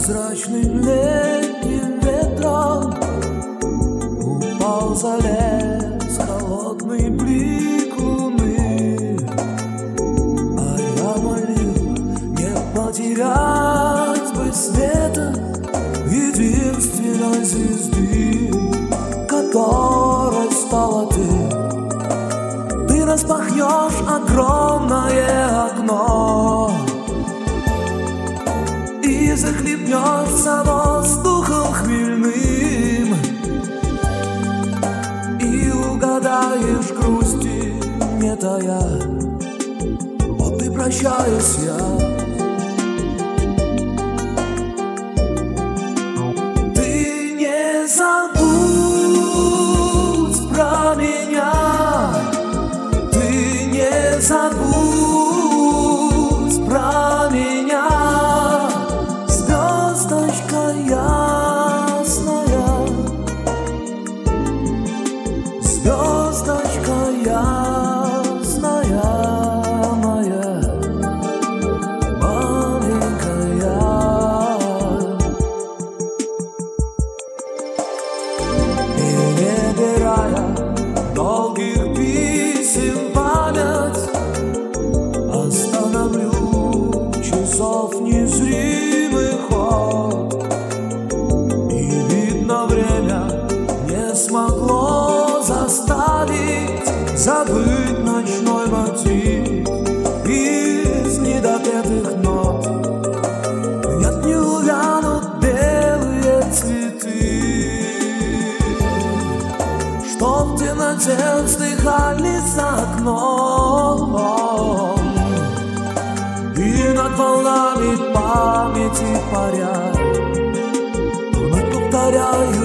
Прозрачным летним ветром упал за лес холодный блик луны, а я молил не потерять бы света единственной звезды, которой стала ты. Ты распахнешь огромное окно и захлебнешься воздухом хмельным, и угадаешь грусти не тая. Вот и прощаюсь я. Ты не забудь про меня, ты не забудь про меня. Звездочка ясная, звездочка ясная моя, маленькая. Перебирая долгих писем память, остановлю часов незримый ход, и видно, время не смогло заставить забыть ночной мотив из недопетых нот. Нет, не увянут белые цветы, что в темноте вздыхали за окном, и над волнами памяти паря вновь повторяю